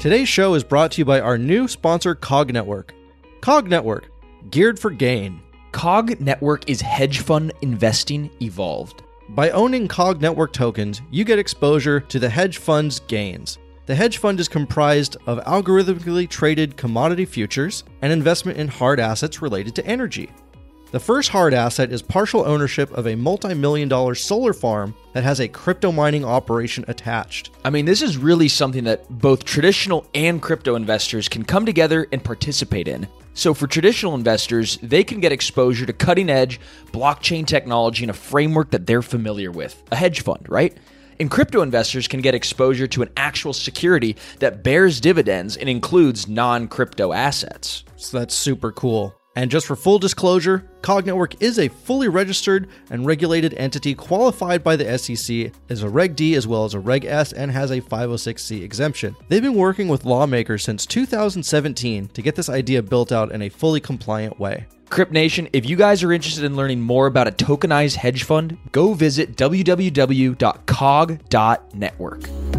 Today's show is brought to you by our new sponsor, Cog Network. Cog Network, geared for gain. Cog Network is hedge fund investing evolved. By owning Cog Network tokens, you get exposure to the hedge fund's gains. The hedge fund is comprised of algorithmically traded commodity futures and investment in hard assets related to energy. The first hard asset is partial ownership of a multi-million-dollar solar farm that has a crypto mining operation attached. I mean, this is really something that both traditional and crypto investors can come together and participate in. So for traditional investors, they can get exposure to cutting-edge blockchain technology in a framework that they're familiar with, a hedge fund, right? And crypto investors can get exposure to an actual security that bears dividends and includes non-crypto assets. So that's super cool. And just for full disclosure, Cog Network is a fully registered and regulated entity qualified by the SEC as a Reg D as well as a Reg S and has a 506c exemption. They've been working with lawmakers since 2017 to get this idea built out in a fully compliant way. Crypt Nation, if you guys are interested in learning more about a tokenized hedge fund, go visit www.cog.network.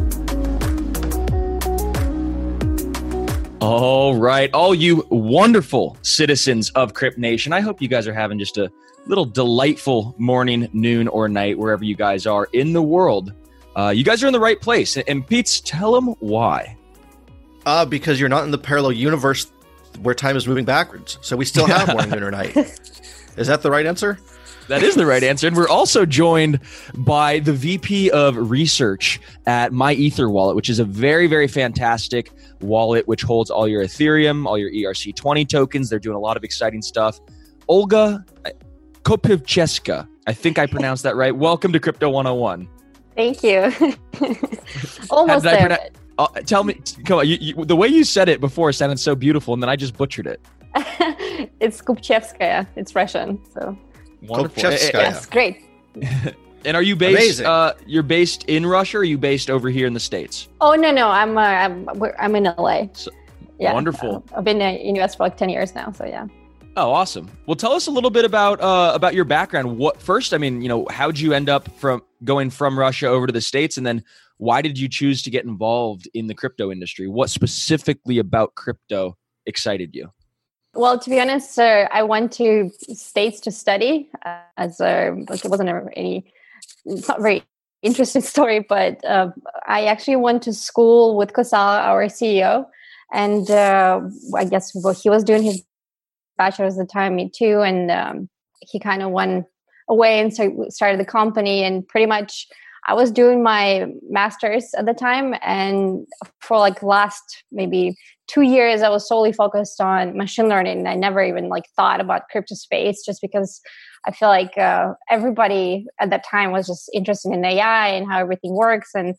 All right, all you wonderful citizens of Crypt Nation, I hope you guys are having just a little delightful morning, noon, or night, wherever you guys are in the world. You guys are in the right place. And Pete, tell them why. Because you're not in the parallel universe where time is moving backwards. So we still have morning, noon, or night. Is that the right answer? That is the right answer. And we're also joined by the VP of Research at MyEtherWallet, which is a very, very fantastic wallet which holds all your Ethereum, all your ERC20 tokens. They're doing a lot of exciting stuff. Olga Kopivcheska, I think I pronounced that right. Welcome to Crypto 101. Thank you. Almost there. Tell me, come on, the way you said it before sounded so beautiful, and then I just butchered it. It's Kupchevskaya. It's Russian, so... Wonderful. Yes, great. And are you based? You're based in Russia, or are you based over here in the States? Oh no, I'm in LA. So, yeah, wonderful. I've been in US for like 10 years now, so yeah. Oh, awesome. Well, tell us a little bit about your background. What first? I mean, how'd you end up going from Russia over to the States, and then why did you choose to get involved in the crypto industry? What specifically about crypto excited you? Well, to be honest, I went to States to study it wasn't it's not a very interesting story, but I actually went to school with Kosala, our CEO, and I guess he was doing his bachelor's at the time, me too, and he kind of went away and started the company, and pretty much I was doing my master's at the time, and for like last maybe 2 years, I was solely focused on machine learning. I never even thought about crypto space, just because I feel like everybody at that time was just interested in AI and how everything works. And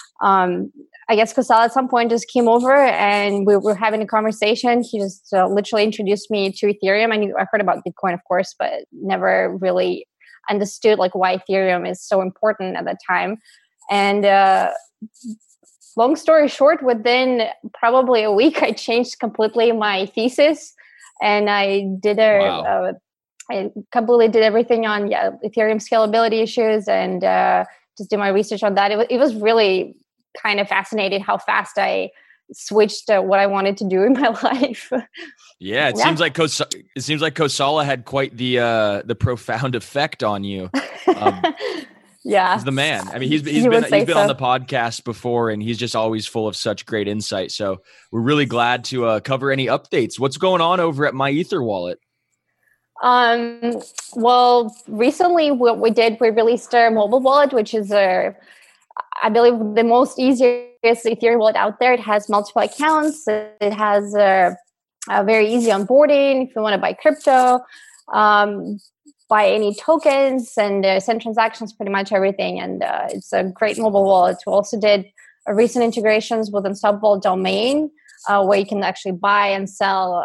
I guess Kosala at some point just came over and we were having a conversation. He just literally introduced me to Ethereum. I heard about Bitcoin, of course, but never really understood why Ethereum is so important at that time. And long story short, within probably a week, I changed completely my thesis, and I did I completely did everything on Ethereum scalability issues, and just did my research on that. It was really kind of fascinating how fast I switched what I wanted to do in my life. Yeah, it seems like Kosala had quite the profound effect on you. Yeah, he's the man. I mean, he's been on the podcast before, and he's just always full of such great insight. So we're really glad to cover any updates. What's going on over at MyEtherWallet? Well, recently what we did, we released our mobile wallet, which is I believe the most easiest Ethereum wallet out there. It has multiple accounts. It has a very easy onboarding if you want to buy crypto, buy any tokens, and send transactions, pretty much everything. And it's a great mobile wallet. We also did recent integrations with Unstoppable Domain, where you can actually buy and sell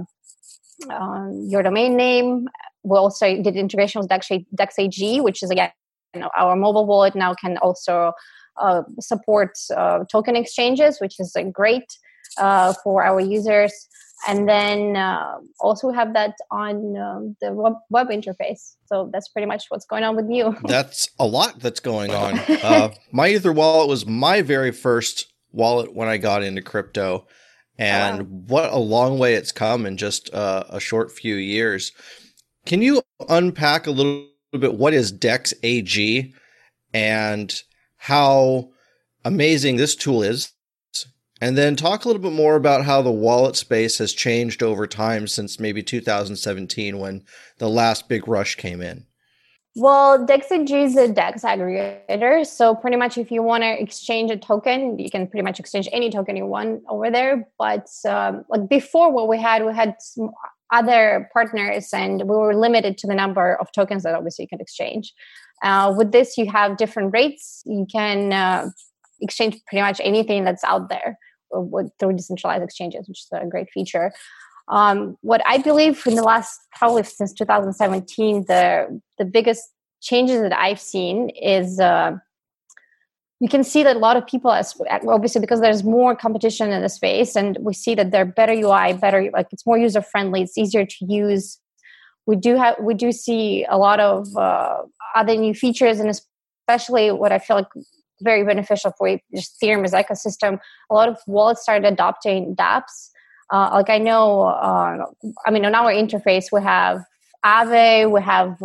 your domain name. We also did integration with DexAG, which is, again, our mobile wallet now can also support token exchanges, which is great for our users. And then also have that on the web interface. So that's pretty much what's going on with you. That's a lot that's going on. MyEtherWallet was my very first wallet when I got into crypto, and what a long way it's come in just a short few years. Can you unpack a little bit what is Dex AG and how amazing this tool is? And then talk a little bit more about how the wallet space has changed over time since maybe 2017 when the last big rush came in. Well, DexAG is a DEX aggregator. So pretty much if you want to exchange a token, you can pretty much exchange any token you want over there. But like before what we had some other partners and we were limited to the number of tokens that obviously you can exchange. With this, you have different rates. You can exchange pretty much anything that's out there through decentralized exchanges, which is a great feature. What I believe in the last, probably since 2017, the biggest changes that I've seen is you can see that a lot of people, obviously because there's more competition in the space, and we see that they're better UI, it's more user friendly, it's easier to use. We do see a lot of other new features, and especially what I feel like very beneficial for just Ethereum as ecosystem. A lot of wallets started adopting dApps. Like I know, on our interface, we have Aave, we have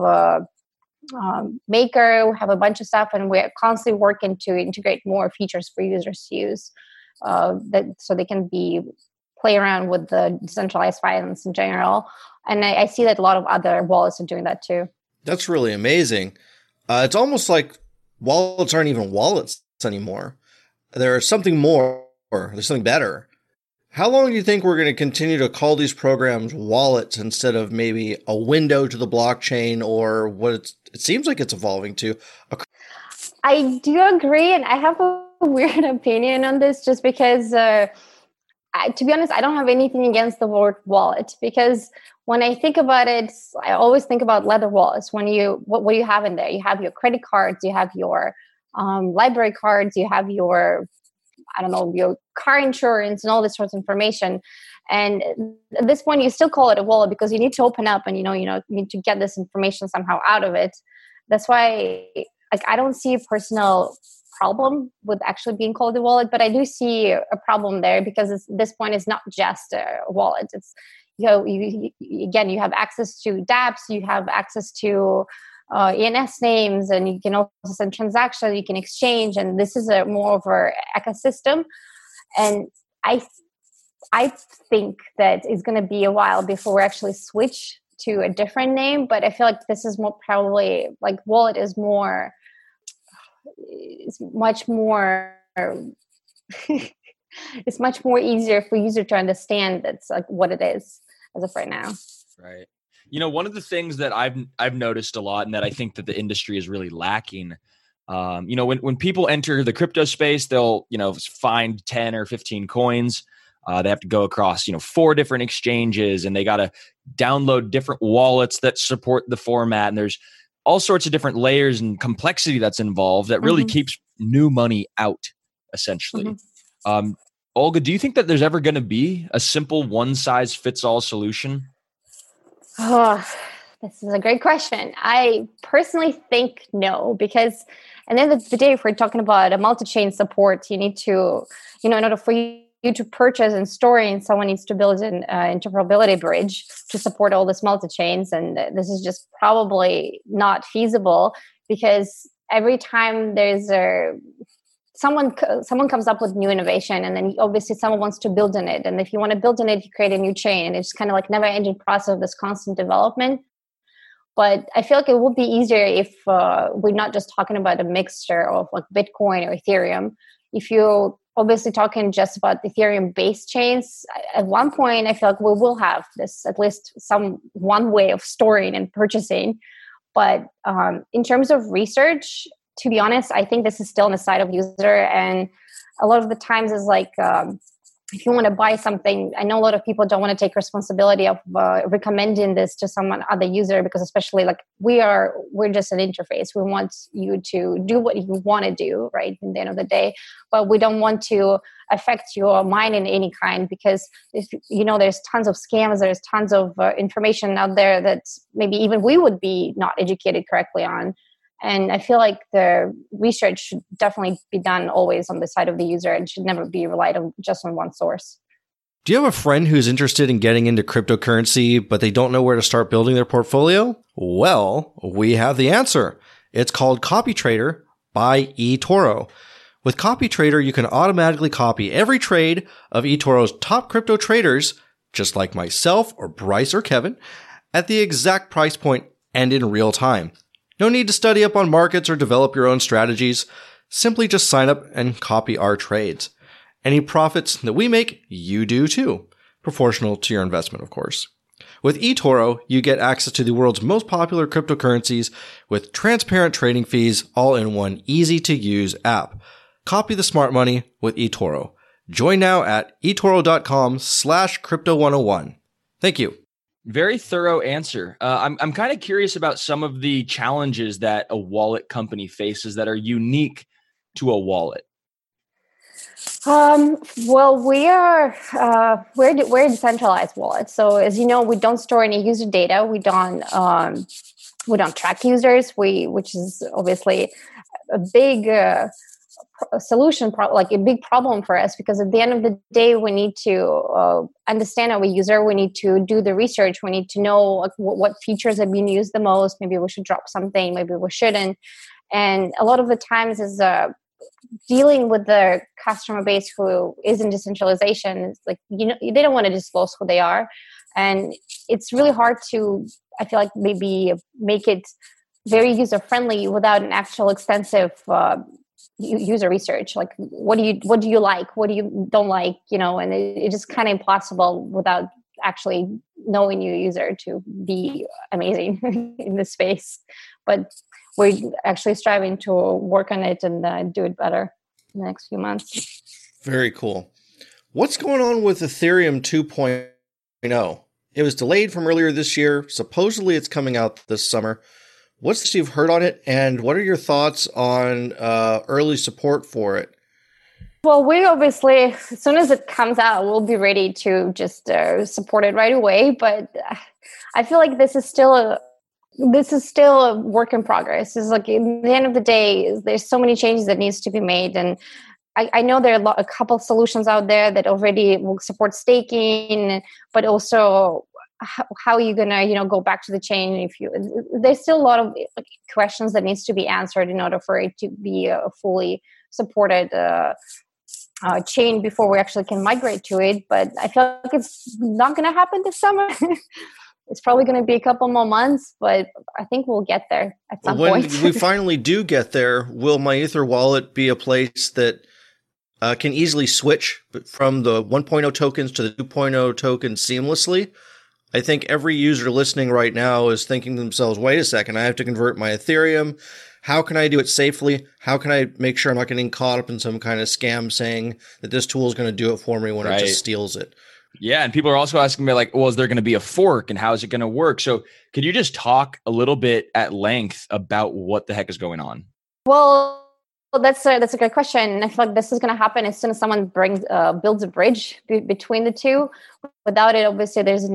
Maker, we have a bunch of stuff, and we're constantly working to integrate more features for users to use so they can play around with the decentralized finance in general. And I see that a lot of other wallets are doing that too. That's really amazing. It's almost like wallets aren't even wallets anymore. There's something more. There's something better. How long do you think we're going to continue to call these programs wallets instead of maybe a window to the blockchain or what it seems like it's evolving to? I do agree, and I have a weird opinion on this just because, to be honest, I don't have anything against the word wallet, because when I think about it, I always think about leather wallets. What do you have in there? You have your credit cards, you have your library cards, you have your car insurance and all this sort of information. And at this point, you still call it a wallet because you need to open up and, you need to get this information somehow out of it. That's why I don't see a personal problem with actually being called a wallet, but I do see a problem there because this point is not just a wallet. It's, you have access to dApps, you have access to ENS names, and you can also send transactions, you can exchange, and this is a more of an ecosystem. And I think that it's going to be a while before we actually switch to a different name, but I feel like this is more probably like wallet is more, it's much more it's much more easier for user to understand that's like what it is as of right now. Right. One of the things that I've noticed a lot, and that I think that the industry is really lacking, when people enter the crypto space, they'll, find 10 or 15 coins. They have to go across, 4 different exchanges, and they got to download different wallets that support the format. And there's all sorts of different layers and complexity that's involved that really keeps new money out, essentially. Olga, do you think that there's ever going to be a simple one-size-fits-all solution? Oh, this is a great question. I personally think no, because at the end of the day, if we're talking about a multi-chain support, you need to, in order for you to purchase and store it, someone needs to build an interoperability bridge to support all this multi-chains. And this is just probably not feasible because every time there's someone comes up with new innovation, and then obviously someone wants to build on it. And if you want to build on it, you create a new chain, and it's kind of like never-ending process of this constant development. But I feel like it would be easier if we're not just talking about a mixture of like Bitcoin or Ethereum. If you're obviously talking just about Ethereum-based chains, at one point I feel like we will have this at least one way of storing and purchasing. But in terms of research, to be honest, I think this is still on the side of user. And a lot of the times is like, if you want to buy something, I know a lot of people don't want to take responsibility of recommending this to someone other user, because especially like we're just an interface. We want you to do what you want to do, right? At the end of the day, but we don't want to affect your mind in any kind, because if there's tons of scams, there's tons of information out there that maybe even we would be not educated correctly on. And I feel like the research should definitely be done always on the side of the user and should never be relied on just on one source. Do you have a friend who's interested in getting into cryptocurrency, but they don't know where to start building their portfolio? Well, we have the answer. It's called CopyTrader by eToro. With CopyTrader, you can automatically copy every trade of eToro's top crypto traders, just like myself or Bryce or Kevin, at the exact price point and in real time. No need to study up on markets or develop your own strategies. Simply just sign up and copy our trades. Any profits that we make, you do too. Proportional to your investment, of course. With eToro, you get access to the world's most popular cryptocurrencies with transparent trading fees all in one easy-to-use app. Copy the smart money with eToro. Join now at eToro.com/crypto101. Thank you. Very thorough answer. I'm kind of curious about some of the challenges that a wallet company faces that are unique to a wallet. Well, we're a decentralized wallet. So as you know, we don't store any user data. We don't track users. Which is obviously a big like a big problem for us, because at the end of the day, we need to understand our user. We need to do the research. We need to know like, what features are being used the most. Maybe we should drop something. Maybe we shouldn't. And a lot of the times is dealing with the customer base who is in decentralization. It's like, they don't want to disclose who they are. And it's really hard to, I feel like, maybe make it very user-friendly without an actual extensive user research. Like, what do you like? What do you don't like? And it's just kind of impossible without actually knowing your user to be amazing in this space. But we're actually striving to work on it and do it better in the next few months. Very cool. What's going on with Ethereum 2.0? It was delayed from earlier this year. Supposedly it's coming out this summer. What's you've heard on it, and what are your thoughts on early support for it? Well, we obviously, as soon as it comes out, we'll be ready to just support it right away. But I feel like this is still a work in progress. It's like, at the end of the day, there's so many changes that needs to be made. And I know there are a couple of solutions out there that already will support staking, but also how are you going to, go back to the chain? There's still a lot of questions that needs to be answered in order for it to be a fully supported chain before we actually can migrate to it. But I feel like it's not going to happen this summer. It's probably going to be a couple more months, but I think we'll get there at some point. When we finally do get there, will MyEther wallet be a place that can easily switch from the 1.0 tokens to the 2.0 tokens seamlessly? I think every user listening right now is thinking to themselves, wait a second, I have to convert my Ethereum. How can I do it safely? How can I make sure I'm not getting caught up in some kind of scam saying that this tool is going to do it for me when it just steals it? Yeah. And people are also asking me like, well, is there going to be a fork and how is it going to work? So could you just talk a little bit at length about what the heck is going on? Well, that's a great question. I feel like this is going to happen as soon as someone builds a bridge between the two. Without it, obviously, there's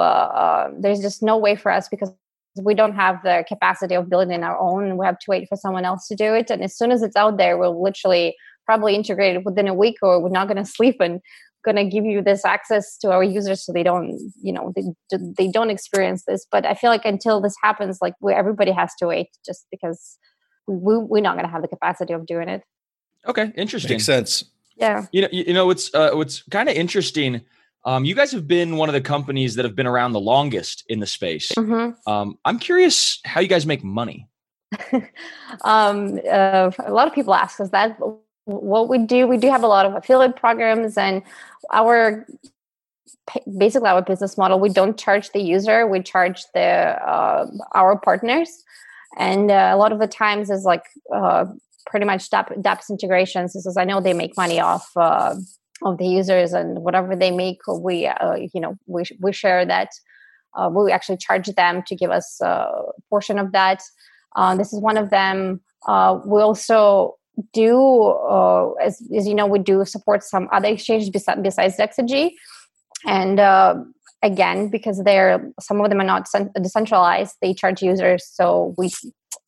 just no way for us, because we don't have the capacity of building it our own. We have to wait for someone else to do it. And as soon as it's out there, we'll literally probably integrate it within a week, or we're not going to sleep and going to give you this access to our users so they don't, they don't experience this. But I feel like until this happens, like everybody has to wait, just because we're not going to have the capacity of doing it. Okay. Interesting. Makes sense. Yeah. What's kind of interesting. You guys have been one of the companies that have been around the longest in the space. Mm-hmm. I'm curious how you guys make money. A lot of people ask us that. What we do have a lot of affiliate programs, and our business model, we don't charge the user, we charge our partners. And a lot of the times is like pretty much dApps integrations. This is, I know they make money off of the users, and whatever they make, we share that. We actually charge them to give us a portion of that. This is one of them. We also do, as you know, we do support some other exchanges besides DexaG. And again, because some of them are not decentralized, they charge users. So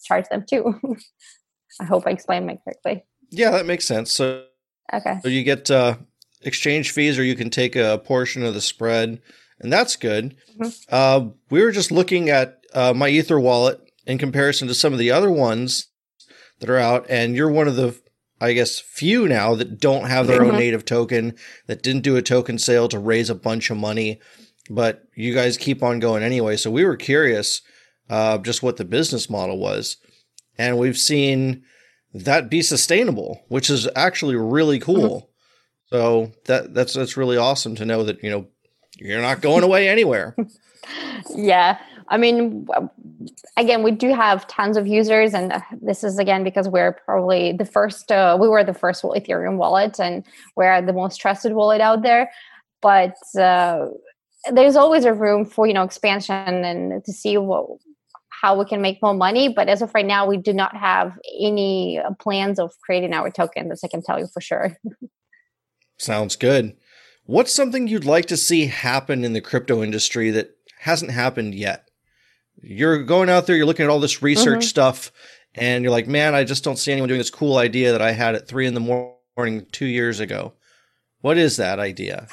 charge them too. I hope I explained it correctly. Yeah, that makes sense. So Okay. you get exchange fees, or you can take a portion of the spread, and that's good. We were just looking at my Ether wallet in comparison to some of the other ones that are out, and you're one of the, I guess, few now that don't have their own native token, that didn't do a token sale to raise a bunch of money, but you guys keep on going anyway. So we were curious just what the business model was, and we've seen that be sustainable, which is actually really cool. So that's really awesome to know that, you're not going away anywhere. Yeah. I mean, again, we do have tons of users, and this is again because we're probably the first. We were the first Ethereum wallet, and we're the most trusted wallet out there. But there's always a room for expansion and to see how we can make more money. But as of right now, we do not have any plans of creating our token. This I can tell you for sure. Sounds good. What's something you'd like to see happen in the crypto industry that hasn't happened yet? You're going out there, you're looking at all this research stuff, and you're like, man, I just don't see anyone doing this cool idea that I had at 3 a.m. 2 years ago. What is that idea?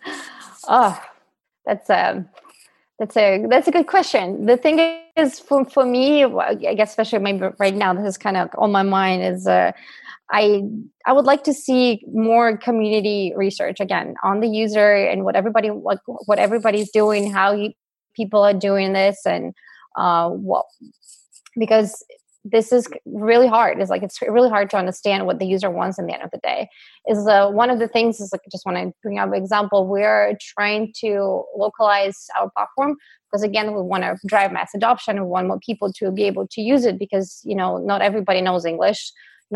That's a good question. The thing is, for me, I guess especially maybe right now, this is kind of on my mind. Is I would like to see more community research again on the user and what everybody's doing, how people are doing this, and because this is really hard. It's really hard to understand what the user wants in the end of the day. Is one of the things is I just want to bring up an example. We're trying to localize our platform because again, we want to drive mass adoption. We want more people to be able to use it because not everybody knows English.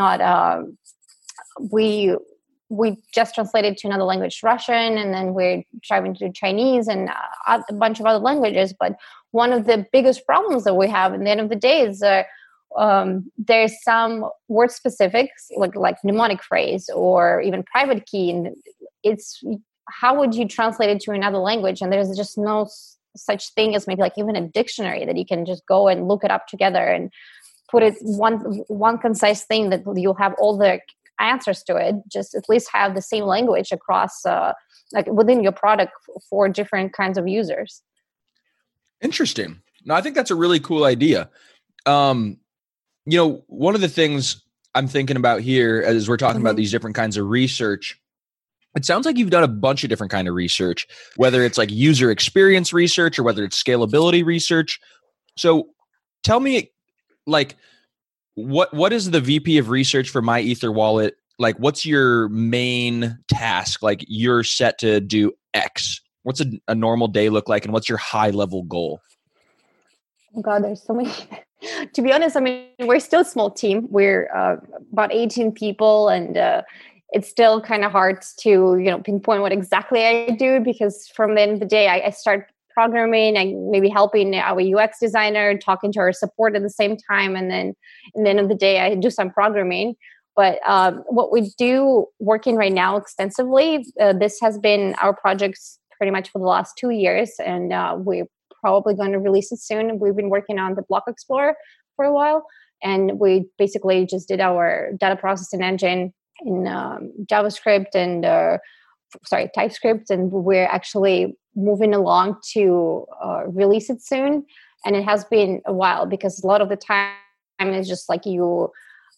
We just translated to another language, Russian, and then we're driving to Chinese and a bunch of other languages. But one of the biggest problems that we have at the end of the day is there's some word specifics like mnemonic phrase or even private key, and it's how would you translate it to another language? And there's just no such thing as maybe like even a dictionary that you can just go and look it up together and put it one concise thing that you'll have all the answers to it. Just at least have the same language across within your product for different kinds of users. Interesting. No, I think that's a really cool idea. One of the things I'm thinking about here as we're talking about these different kinds of research, it sounds like you've done a bunch of different kind of research, whether it's like user experience research or whether it's scalability research. So tell me, like, what is the VP of research for My Ether Wallet? Like, what's your main task? Like, you're set to do X. What's a normal day look like, and what's your high level goal? Oh God, there's so many. To be honest, I mean, we're still a small team. We're about 18 people, and it's still kind of hard to pinpoint what exactly I do because from the end of the day, I start programming and maybe helping our UX designer, talking to our support at the same time. And then at the end of the day, I do some programming. But what we do working right now extensively, this has been our projects pretty much for the last 2 years. And we're probably going to release it soon. We've been working on the Block Explorer for a while. And we basically just did our data processing engine in JavaScript and TypeScript. And we're actually moving along to release it soon. And it has been a while because a lot of the time is just like you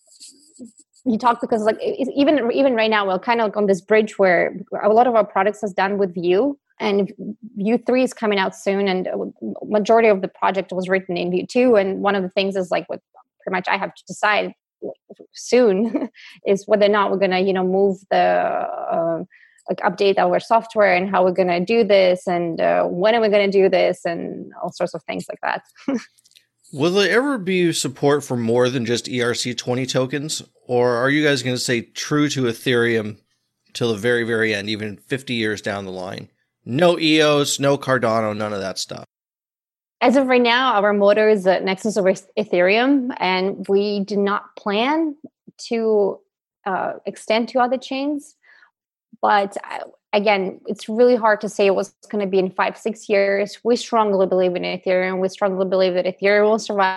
talk because like even right now we're kind of on this bridge where a lot of our products is done with Vue, and Vue 3 is coming out soon, and majority of the project was written in Vue 2. And one of the things is like what pretty much I have to decide soon is whether or not we're going to move the update our software and how we're going to do this and when are we going to do this and all sorts of things like that. Will there ever be support for more than just ERC20 tokens, or are you guys going to stay true to Ethereum till the very, very end, even 50 years down the line? No EOS, no Cardano, none of that stuff. As of right now, our motto is Nexus over Ethereum, and we do not plan to extend to other chains. But again, it's really hard to say what's going to be in 5-6 years. We strongly believe in Ethereum. We strongly believe that Ethereum will survive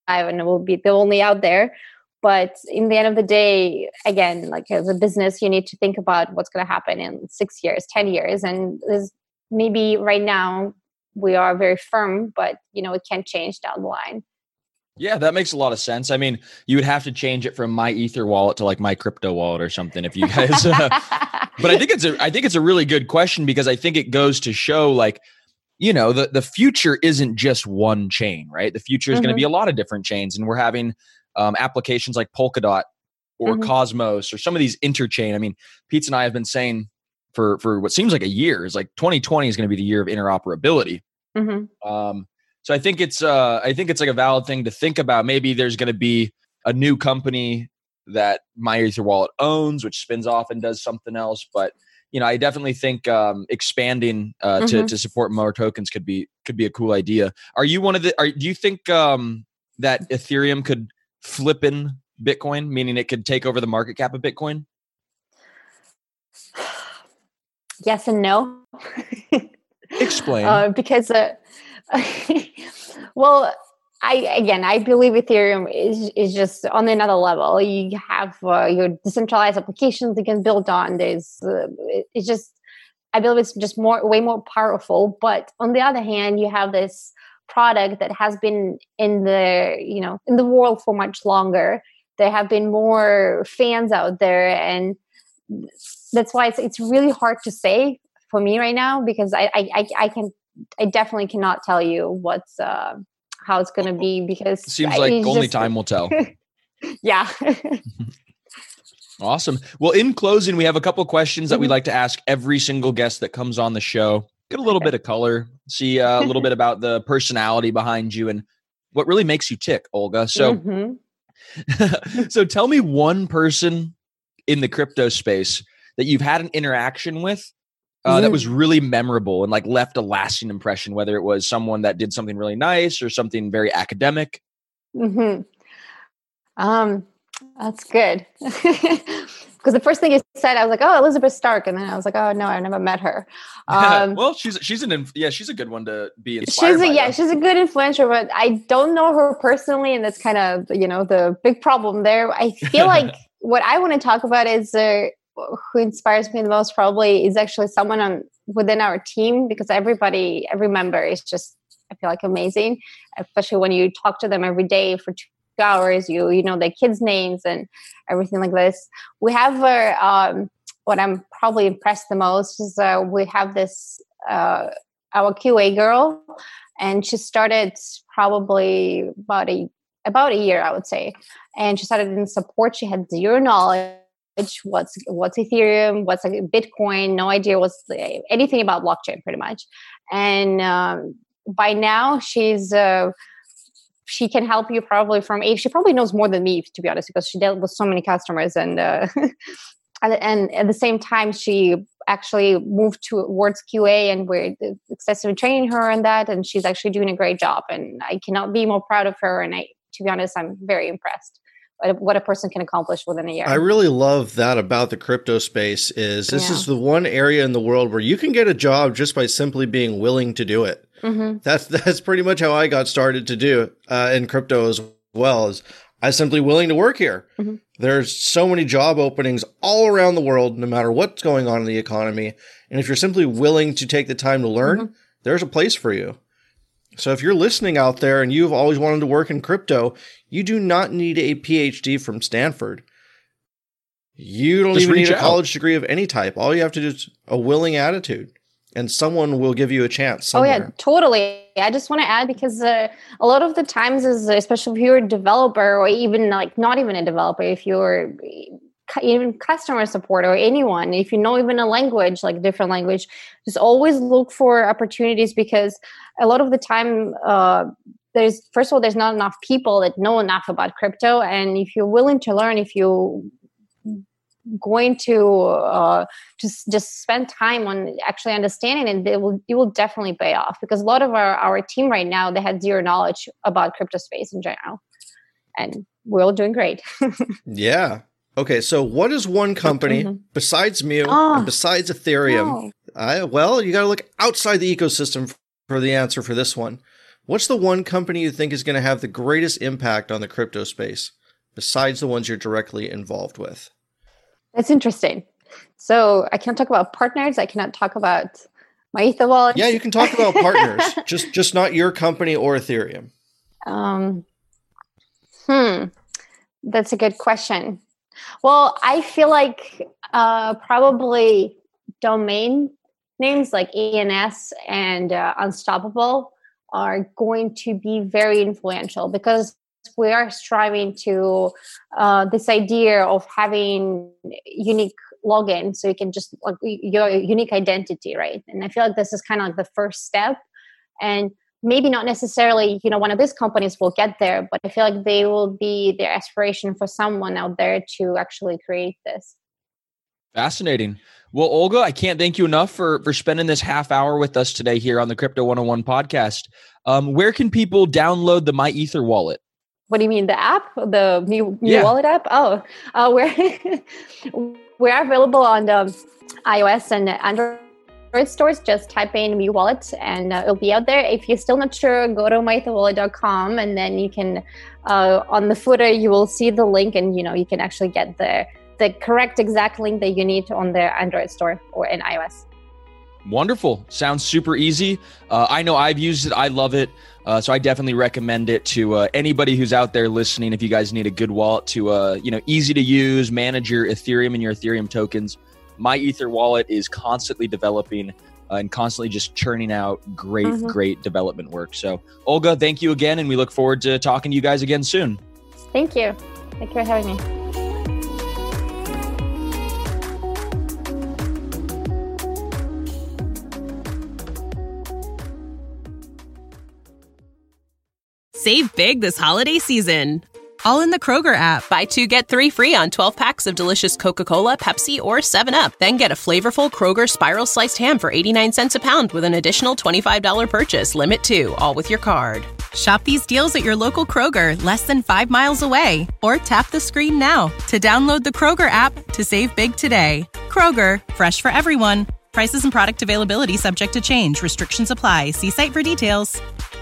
and it will be the only out there. But in the end of the day, again, like as a business, you need to think about what's going to happen in 6 years, 10 years. And there's maybe right now we are very firm, but it can change down the line. Yeah, that makes a lot of sense. I mean, you would have to change it from my Ether wallet to like my crypto wallet or something if you guys. But I think it's a really good question, because I think it goes to show like, the future isn't just one chain, right? The future is going to be a lot of different chains, and we're having applications like Polkadot or Cosmos or some of these interchain. I mean, Pete and I have been saying for what seems like a year is like 2020 is going to be the year of interoperability. So I think it's like a valid thing to think about. Maybe there's going to be a new company that My Ether Wallet owns, which spins off and does something else. But I definitely think expanding to support more tokens could be a cool idea. Are you one of the? Do you think that Ethereum could flip in Bitcoin, meaning it could take over the market cap of Bitcoin? Yes and no. Explain. Because well, I believe Ethereum is just on another level. You have your decentralized applications you can build on. It's just, I believe it's just way more powerful. But on the other hand, you have this product that has been in the world for much longer. There have been more fans out there, and that's why it's really hard to say for me right now, because I definitely cannot tell you how it's going to be, because it seems like only time will tell. Yeah. Awesome. Well, in closing, we have a couple of questions that we'd like to ask every single guest that comes on the show. Get a little bit of color, see a little bit about the personality behind you and what really makes you tick, Olga. So, so tell me one person in the crypto space that you've had an interaction with that was really memorable and like left a lasting impression, whether it was someone that did something really nice or something very academic. That's good. Because the first thing you said, I was like, "Oh, Elizabeth Stark," and then I was like, "Oh no, I've never met her." Well, she's a good one to be inspired by. She's a good influencer, but I don't know her personally, and that's kind of the big problem there. I feel like what I want to talk about is who inspires me the most probably is actually someone within our team, because every member is just, I feel like, amazing, especially when you talk to them every day for 2 hours, you know their kids' names and everything like this. We have what I'm probably impressed the most is we have this our QA girl, and she started probably about a year, I would say, and she started in support. She had zero knowledge. What's Ethereum, what's Bitcoin, no idea what's anything about blockchain pretty much. And by now she can help you probably she probably knows more than me, to be honest, because she dealt with so many customers. And and at the same time, she actually moved towards QA, and we're excessively training her on that. And she's actually doing a great job. And I cannot be more proud of her. And to be honest, I'm very impressed what a person can accomplish within a year. I really love that about the crypto space is this is the one area in the world where you can get a job just by simply being willing to do it. That's pretty much how I got started to do in crypto as well. As I was simply willing to work here. There's so many job openings all around the world, no matter what's going on in the economy. And if you're simply willing to take the time to learn, there's a place for you. So if you're listening out there and you've always wanted to work in crypto, you do not need a PhD from Stanford. You don't even need a college degree of any type. All you have to do is a willing attitude, and someone will give you a chance somewhere. Oh, yeah, totally. I just want to add, because a lot of the times, especially if you're a developer, or even like not even a developer, if you're even customer support or anyone, if you know even a language, like a different language, just always look for opportunities, because a lot of the time there's not enough people that know enough about crypto. And if you're willing to learn, if you're going to just spend time on actually understanding it, it will definitely pay off, because a lot of our team right now, they had zero knowledge about crypto space in general, and we're all doing great. Yeah. Okay, so what is one company besides Mew and besides Ethereum? Well, you got to look outside the ecosystem for the answer for this one. What's the one company you think is going to have the greatest impact on the crypto space, besides the ones you're directly involved with? That's interesting. So I can't talk about partners. I cannot talk about my Ether wallet. Yeah, you can talk about partners, just not your company or Ethereum. That's a good question. Well, I feel like probably domain names like ENS and Unstoppable are going to be very influential, because we are striving to this idea of having unique login, so you can just like your unique identity, right? And I feel like this is kind of like the first step, and maybe not necessarily, one of these companies will get there, but I feel like they will be their aspiration for someone out there to actually create this. Fascinating. Well, Olga, I can't thank you enough for spending this half hour with us today here on the Crypto 101 podcast. Where can people download the My Ether wallet? What do you mean, the app? The new wallet app? Oh, we're available on the iOS and Android stores. Just type in Mu Wallet and it'll be out there. If you're still not sure, go to myetherwallet.com, and then you can, on the footer, you will see the link, and you can actually get the correct exact link that you need on the Android store or in iOS. Wonderful. Sounds super easy. I know I've used it. I love it. So I definitely recommend it to anybody who's out there listening. If you guys need a good wallet to, easy to use, manage your Ethereum and your Ethereum tokens, My Ether wallet is constantly developing and constantly just churning out great development work. So Olga, thank you again. And we look forward to talking to you guys again soon. Thank you. Thank you for having me. Save big this holiday season, all in the Kroger app. Buy 2, get 3 free on 12 packs of delicious Coca-Cola, Pepsi, or 7-Up. Then get a flavorful Kroger Spiral Sliced Ham for 89 cents a pound with an additional $25 purchase. Limit 2, all with your card. Shop these deals at your local Kroger, less than 5 miles away. Or tap the screen now to download the Kroger app to save big today. Kroger, fresh for everyone. Prices and product availability subject to change. Restrictions apply. See site for details.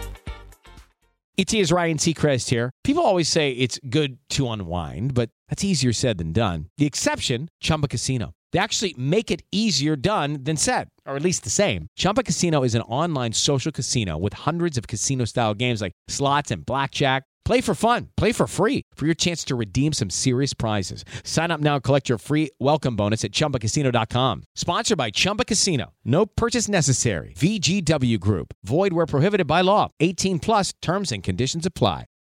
ET Ryan Seacrest here. People always say it's good to unwind, but that's easier said than done. The exception, Chumba Casino. They actually make it easier done than said, or at least the same. Chumba Casino is an online social casino with hundreds of casino-style games like slots and blackjack. Play for fun. Play for free for your chance to redeem some serious prizes. Sign up now and collect your free welcome bonus at ChumbaCasino.com. Sponsored by Chumba Casino. No purchase necessary. VGW Group. Void where prohibited by law. 18 plus terms and conditions apply.